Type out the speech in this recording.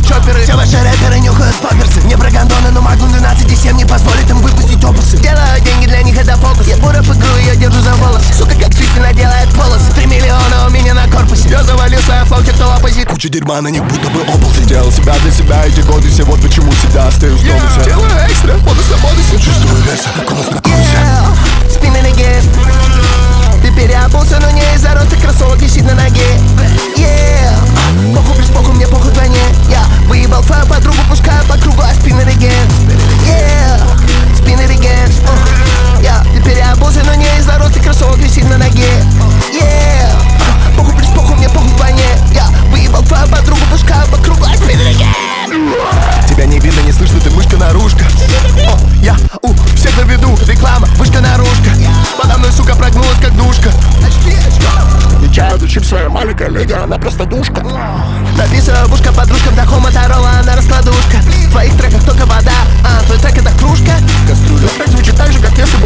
чоперы. Все ваши рэперы нюхают поперсы. Не про гондоны, но Magnum 12 и 7 не позволит им выпустить опусы. Делаю деньги, для них это фокус. Я бурю игру, ее держу за волос. Сука, как Кристина делает полосы. 3 миллиона у меня на корпусе. Я завалил свою флоу, те, кто оппозит. Куча дерьма на них будто бы оползень. Делал себя для себя эти годы все. Вот почему всегда остаюсь в тонусе. Делаю экстра, бонус на бонусе. Чувствую веса, конус на конусе. Spinning again. Ты переобулся, но не из-за роста кроссовок висит на ноге. Похуй плюс похуй, мне похуй вдвойне. Я выебал твою подругу, пускаю по кругу, а spin it again. Spin it again. Ты переобулся, но не из-за роста кроссовок висит на ноге. Похуй плюс похуй, мне похуй вдвойне. Я выебал твою подругу, пускаю по кругу, а spin it again. Тебя не видно, не слышно, ты мышка-наружка. Я у всех на виду, реклама, вышка-наружка. Подо мной, сука, прогнулась как душка. Не чаю, чип своя маленькая леди, она просто душка. Написываю бушка подружкам, да Моторола, она раскладушка. В твоих треках только вода, твой трек это кружка. Кастрюля, трек звучит так же, как если